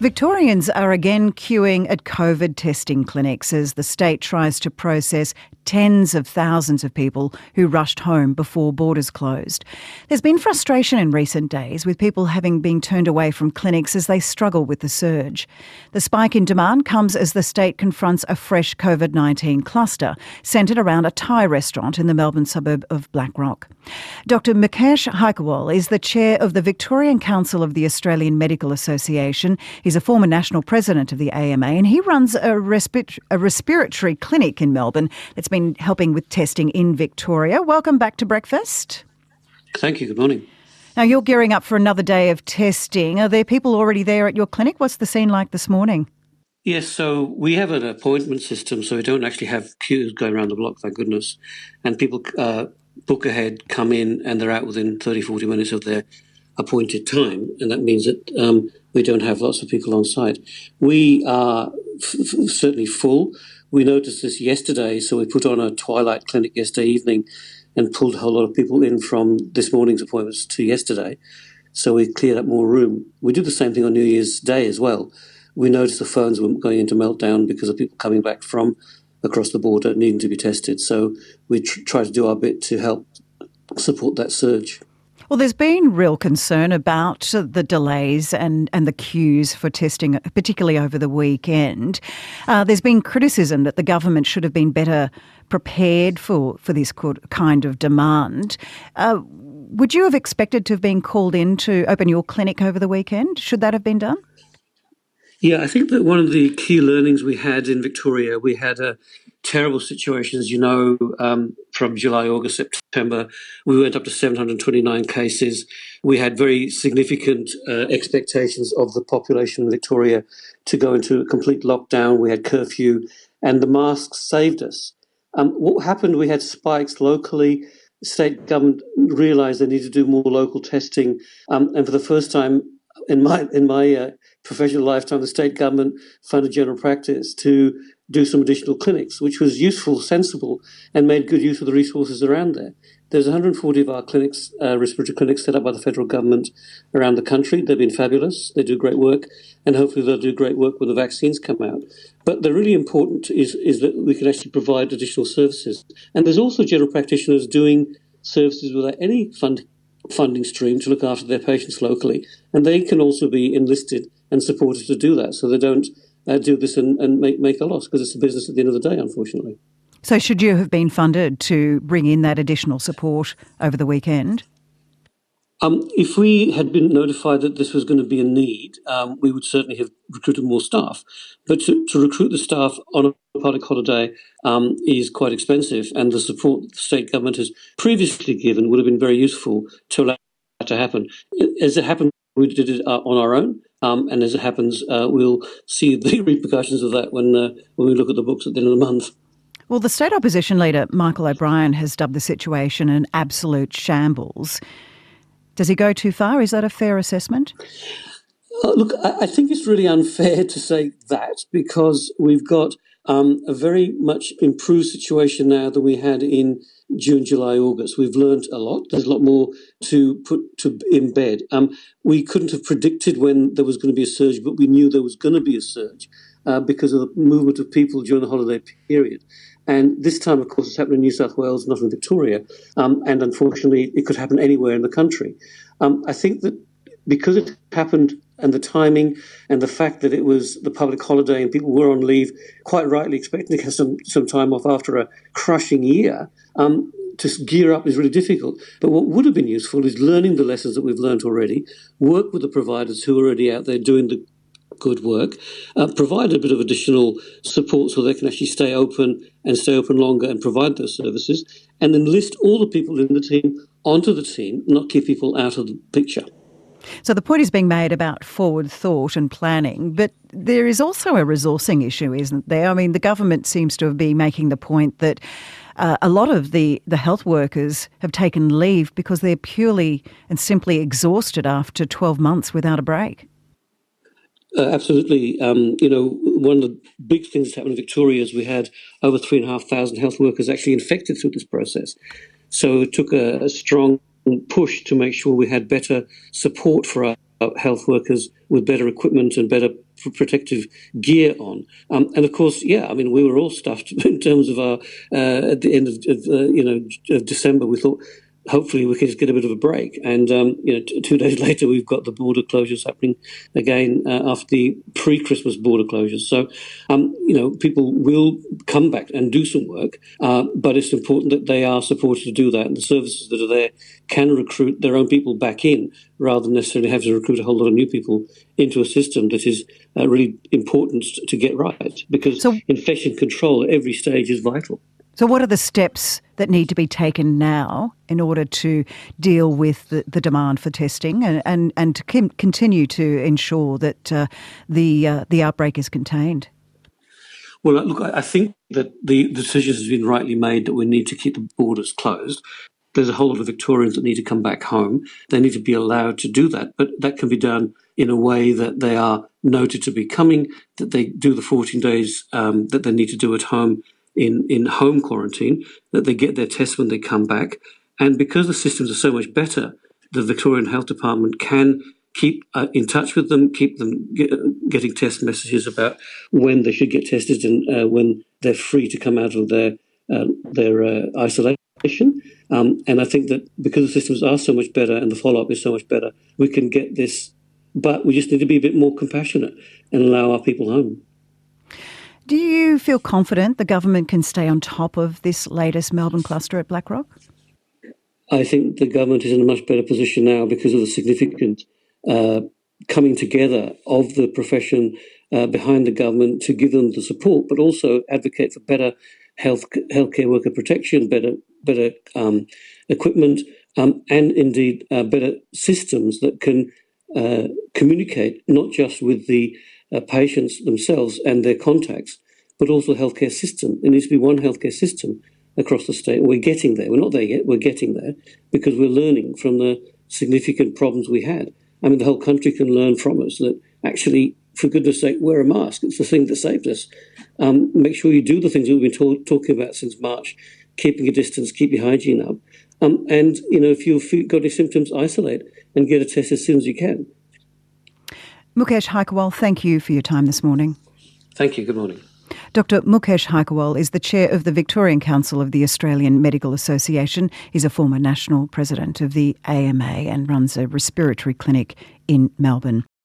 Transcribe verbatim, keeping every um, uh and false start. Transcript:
Victorians are again queuing at COVID testing clinics as the state tries to process tens of thousands of people who rushed home before borders closed. There's been frustration in recent days with people having been turned away from clinics as they struggle with the surge. The spike in demand comes as the state confronts a fresh COVID nineteen cluster centred around a Thai restaurant in the Melbourne suburb of Blackrock. Doctor Mukesh Haikwal is the chair of the Victorian Council of the Australian Medical Association. He's a former national president of the A M A and he runs a, respi- a respiratory clinic in Melbourne that's been helping with testing in Victoria. Welcome back to Breakfast. Thank you. Good morning. Now, you're gearing up for another day of testing. Are there people already there at your clinic? What's the scene like this morning? Yes, so we have an appointment system, so we don't actually have queues going around the block, thank goodness. And people uh, book ahead, come in, and they're out within thirty, forty minutes of their appointed time. And that means that um, we don't have lots of people on site. We are f- f- certainly full. We noticed this yesterday, so we put on a twilight clinic yesterday evening and pulled a whole lot of people in from this morning's appointments to yesterday. So we cleared up more room. We did the same thing on New Year's Day as well. We noticed the phones were going into meltdown because of people coming back from across the border needing to be tested. So we tr- try to do our bit to help support that surge. Well, there's been real concern about the delays and, and the queues for testing, particularly over the weekend. Uh, there's been criticism that the government should have been better prepared for, for this kind of demand. Uh, would you have expected to have been called in to open your clinic over the weekend? Should that have been done? Yeah, I think that one of the key learnings we had in Victoria, we had a terrible situation, as you know, um, from July, August, September. We went up to seven hundred twenty-nine cases. We had very significant uh, expectations of the population in Victoria to go into a complete lockdown. We had curfew, and the masks saved us. Um, what happened, we had spikes locally. The state government realised they needed to do more local testing, um, and for the first time in my in my uh, professional lifetime, the state government funded general practice to do some additional clinics, which was useful, sensible, and made good use of the resources around there. There's one hundred forty of our clinics, uh, respiratory clinics, set up by the federal government around the country. They've been fabulous. They do great work, and hopefully they'll do great work when the vaccines come out. But the really important is, is that we can actually provide additional services. And there's also general practitioners doing services without any fund, funding stream to look after their patients locally. And they can also be enlisted and supported to do that, so they don't uh, do this and, and make, make a loss, because it's a business at the end of the day, unfortunately. So should you have been funded to bring in that additional support over the weekend? Um, if we had been notified that this was going to be a need, um, we would certainly have recruited more staff. But to, to recruit the staff on a public holiday um, is quite expensive, and the support the state government has previously given would have been very useful to allow that to happen. As it happened, we did it uh, on our own, um, and as it happens, uh, we'll see the repercussions of that when uh, when we look at the books at the end of the month. Well, the state opposition leader, Michael O'Brien, has dubbed the situation an absolute shambles. Does he go too far? Is that a fair assessment? Uh, look, I, I think it's really unfair to say that, because we've got um, a very much improved situation now than we had in June, July, August. We've learned a lot. There's a lot more to put to embed. Um, we couldn't have predicted when there was going to be a surge, but we knew there was going to be a surge uh, because of the movement of people during the holiday period. And this time, of course, it's happened in New South Wales, not in Victoria. Um, and unfortunately, it could happen anywhere in the country. Um, I think that because it happened, and the timing and the fact that it was the public holiday and people were on leave, quite rightly expecting to get some, some time off after a crushing year, um, to gear up is really difficult. But what would have been useful is learning the lessons that we've learned already, work with the providers who are already out there doing the good work, uh, provide a bit of additional support so they can actually stay open and stay open longer and provide those services, and then list all the people in the team onto the team, not keep people out of the picture. So the point is being made about forward thought and planning, but there is also a resourcing issue, isn't there? I mean, the government seems to be making the point that uh, a lot of the, the health workers have taken leave because they're purely and simply exhausted after twelve months without a break. Uh, absolutely. Um, you know, one of the big things that happened in Victoria is we had over three and a half thousand health workers actually infected through this process. So it took a, a strong push to make sure we had better support for our health workers with better equipment and better protective gear on. Um, and of course, yeah, I mean, we were all stuffed in terms of our, uh, at the end of, of uh, you know, of December, we thought, hopefully we can just get a bit of a break. And, um, you know, t- two days later, we've got the border closures happening again uh, after the pre-Christmas border closures. So, um, you know, people will come back and do some work, uh, but it's important that they are supported to do that. And the services that are there can recruit their own people back in rather than necessarily have to recruit a whole lot of new people into a system that is uh, really important to get right, because so, infection control at every stage is vital. So what are the steps that need to be taken now in order to deal with the, the demand for testing and, and, and to com- continue to ensure that uh, the uh, the outbreak is contained? Well, look, I think that the decision has been rightly made that we need to keep the borders closed. There's a whole lot of Victorians that need to come back home. They need to be allowed to do that, but that can be done in a way that they are noted to be coming, that they do the fourteen days um, that they need to do at home in, in home quarantine, that they get their tests when they come back. And because the systems are so much better, the Victorian Health Department can keep uh, in touch with them, keep them get, getting test messages about when they should get tested and uh, when they're free to come out of their, uh, their uh, isolation. Um, and I think that because the systems are so much better and the follow-up is so much better, we can get this, but we just need to be a bit more compassionate and allow our people home. Do you feel confident the government can stay on top of this latest Melbourne cluster at Blackrock? I think the government is in a much better position now because of the significant uh, coming together of the profession uh, behind the government to give them the support, but also advocate for better health healthcare worker protection, better better um, equipment, um, and indeed uh, better systems that can uh, communicate not just with the uh, patients themselves and their contacts, but also the healthcare system. It needs to be one healthcare system across the state. We're getting there. We're not there yet. We're getting there because we're learning from the significant problems we had. I mean, the whole country can learn from us that actually, for goodness sake, wear a mask. It's the thing that saved us. Um, make sure you do the things that we've been to- talking about since March, keeping a distance, keep your hygiene up. Um, and, you know, if you've got any symptoms, isolate and get a test as soon as you can. Mukesh Haikerwal, thank you for your time this morning. Thank you. Good morning. Doctor Mukesh Haikerwal is the chair of the Victorian Council of the Australian Medical Association. He's a former national president of the A M A and runs a respiratory clinic in Melbourne.